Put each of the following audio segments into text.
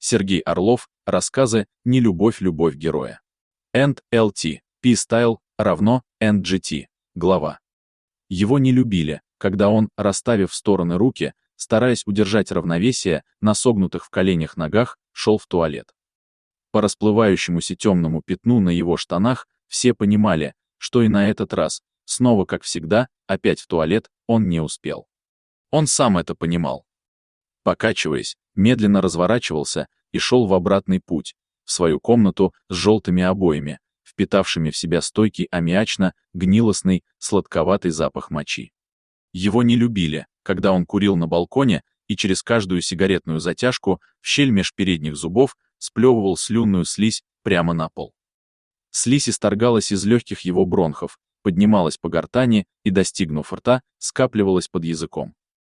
Сергей Орлов, рассказы «Нелюбовь, любовь героя». NLT, P-Style равно NGT, глава. Его не любили, когда он, расставив в стороны руки, стараясь удержать равновесие на согнутых в коленях ногах, шел в туалет. По расплывающемуся темному пятну на его штанах все понимали, что и на этот раз, снова как всегда, опять в туалет, он не успел. Он сам это понимал. Покачиваясь, медленно разворачивался и шел в обратный путь, в свою комнату с желтыми обоями, впитавшими в себя стойкий аммиачно-гнилостный, сладковатый запах мочи. Его не любили, когда он курил на балконе и через каждую сигаретную затяжку в щель меж передних зубов сплевывал слюнную слизь прямо на пол. Слизь исторгалась из легких его бронхов, поднималась по гортани и, достигнув рта, скапливалась под языком.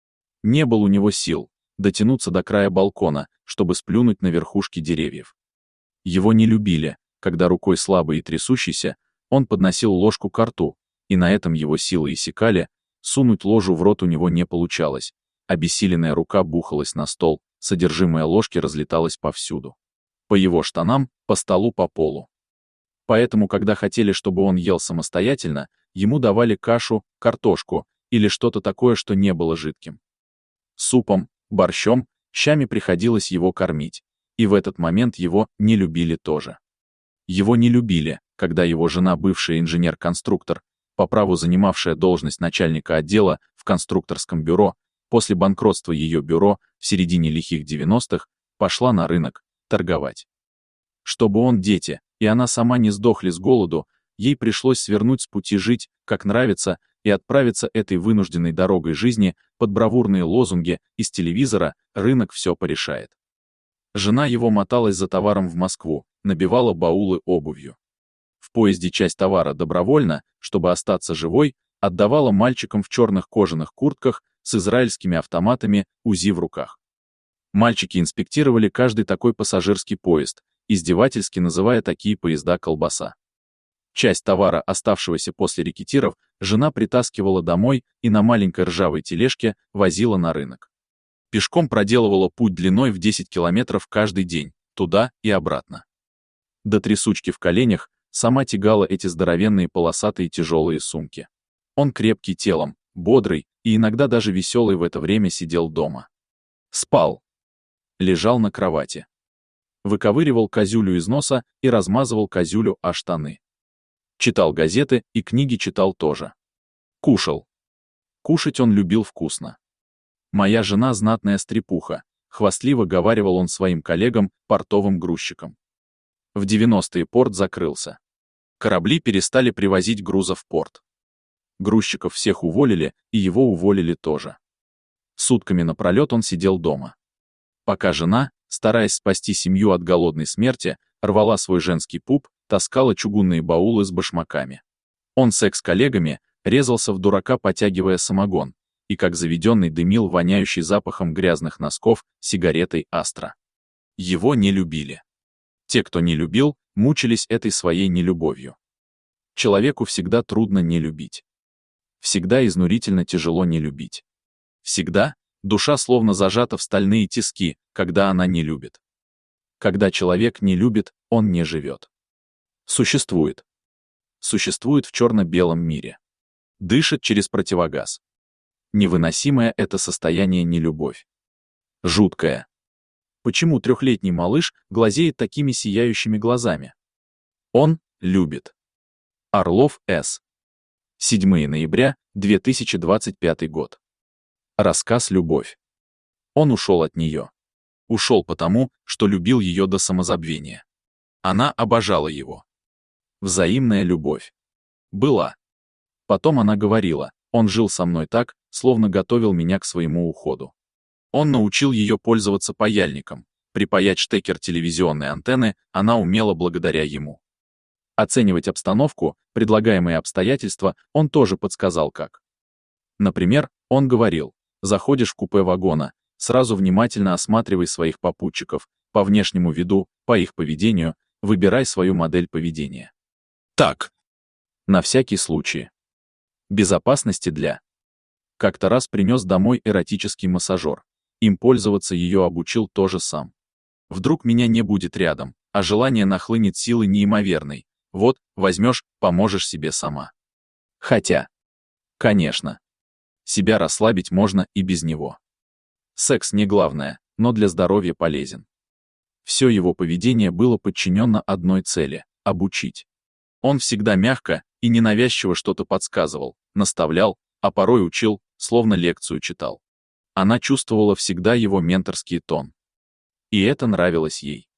Не было у него сил дотянуться до края балкона, чтобы сплюнуть на верхушки деревьев. Его не любили, когда рукой слабой и трясущейся он подносил ложку ко рту, и на этом его силы иссякали, сунуть ложу в рот у него не получалось, обессиленная рука бухалась на стол, содержимое ложки разлеталось повсюду. По его штанам, по столу, по полу. Поэтому, когда хотели, чтобы он ел самостоятельно, ему давали кашу, картошку или что-то такое, что не было жидким. Супом, борщом, щами приходилось его кормить, и в этот момент его не любили тоже. Его не любили, когда его жена, бывшая инженер-конструктор, по праву занимавшая должность начальника отдела в конструкторском бюро, после банкротства ее бюро в середине лихих 90-х, пошла на рынок торговать. Чтобы он, дети, и она сама не сдохли с голоду, ей пришлось свернуть с пути жить, как нравится, и отправиться этой вынужденной дорогой жизни под бравурные лозунги из телевизора «Рынок все порешает». Жена его моталась за товаром в Москву, набивала баулы обувью. В поезде часть товара добровольно, чтобы остаться живой, отдавала мальчикам в черных кожаных куртках с израильскими автоматами УЗИ в руках. Мальчики инспектировали каждый такой пассажирский поезд, издевательски называя такие поезда «колбаса». Часть товара, оставшегося после рекетиров, жена притаскивала домой и на маленькой ржавой тележке возила на рынок. Пешком проделывала путь длиной в 10 километров каждый день, туда и обратно. До трясучки в коленях сама тягала эти здоровенные полосатые тяжелые сумки. Он крепкий телом, бодрый и иногда даже веселый в это время сидел дома. Спал. Лежал на кровати. Выковыривал козюлю из носа и размазывал козюлю о штаны. Читал газеты и книги читал тоже. Кушал. Кушать он любил вкусно. «Моя жена знатная стрепуха», хвастливо говаривал он своим коллегам, портовым грузчикам. В 90-е порт закрылся. Корабли перестали привозить грузов в порт. Грузчиков всех уволили, и его уволили тоже. Сутками напролет он сидел дома. Пока жена, стараясь спасти семью от голодной смерти, рвала свой женский пуп, таскала чугунные баулы с башмаками. Он с экс-коллегами резался в дурака, потягивая самогон, и как заведенный дымил воняющий запахом грязных носков сигаретой Астра. Его не любили. Те, кто не любил, мучились этой своей нелюбовью. Человеку всегда трудно не любить. Всегда изнурительно тяжело не любить. Всегда душа словно зажата в стальные тиски, когда она не любит. Когда человек не любит, он не живет. Существует. Существует в черно-белом мире. Дышит через противогаз. Невыносимое это состояние нелюбовь. Жуткое. Почему трехлетний малыш глазеет такими сияющими глазами? Он любит. Орлов С. 7 ноября 2025 год. Рассказ «Любовь». Он ушел от нее. Ушел потому, что любил ее до самозабвения. Она обожала его. Взаимная любовь. Была. Потом она говорила, он жил со мной так, словно готовил меня к своему уходу. Он научил ее пользоваться паяльником, припаять штекер телевизионной антенны она умела благодаря ему. Оценивать обстановку, предлагаемые обстоятельства он тоже подсказал как. Например, он говорил, заходишь в купе вагона, сразу внимательно осматривай своих попутчиков, по внешнему виду, по их поведению, выбирай свою модель поведения. Так. На всякий случай. Безопасности для. Как-то раз принес домой эротический массажер. Им пользоваться ее обучил тоже сам. Вдруг меня не будет рядом, а желание нахлынет силой неимоверной. Вот, возьмешь, поможешь себе сама. Хотя, конечно, себя расслабить можно и без него. Секс не главное, но для здоровья полезен. Все его поведение было подчинено одной цели — обучить. Он всегда мягко и ненавязчиво что-то подсказывал, наставлял, а порой учил, словно лекцию читал. Она чувствовала всегда его менторский тон. И это нравилось ей.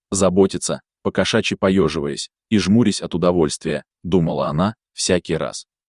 Заботиться, покошачьи поеживаясь и жмурясь от удовольствия, думала она, всякий раз,